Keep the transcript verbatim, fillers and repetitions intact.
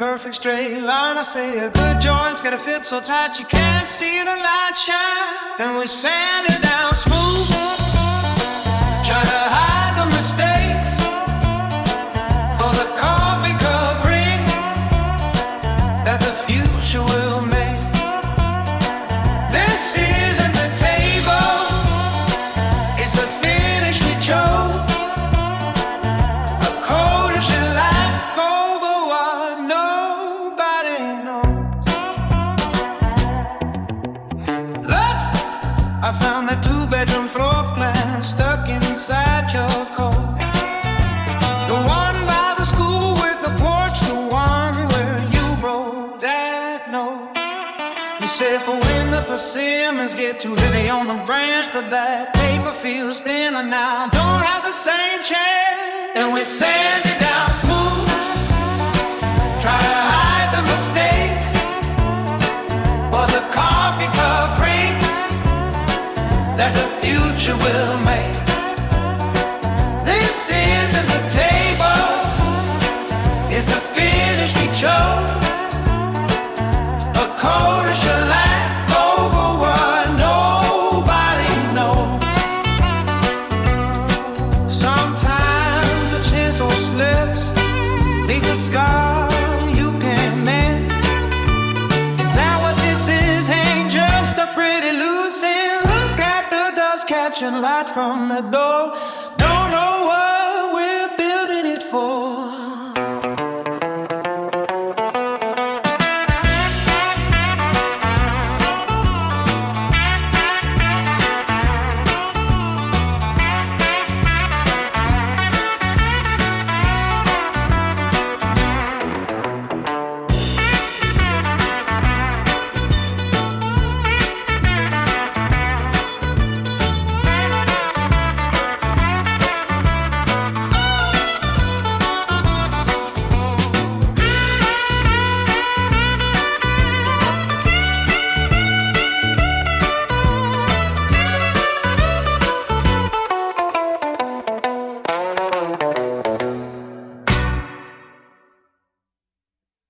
perfect straight line. I say a good joint's gotta fit so tight you can't see the light shine. Then we sand it down smooth, try to hide the mistakes for the coffee cup ring that the future will make. This isn't the table, it's the finish we chose. A cold as you like over what nobody knows. Look, I found that two-bedroom floor plan stuck inside your coat. The one by the school with the porch, the one where you wrote that note. You said for when the persimmons get too heavy on the branch, but that paper feels thinner now, don't have the same chance. And we sand it down smooth, try to hide the mistakes for the coffee cup rings that the future will make. This isn't the table, it's the finish we chose. A cold as you like over what nobody knows. Sometimes a chisel slips, leaves a scar you can't mend. Is that what this is? Ain't just a pretty loose end. Look at the dust catching light from the door.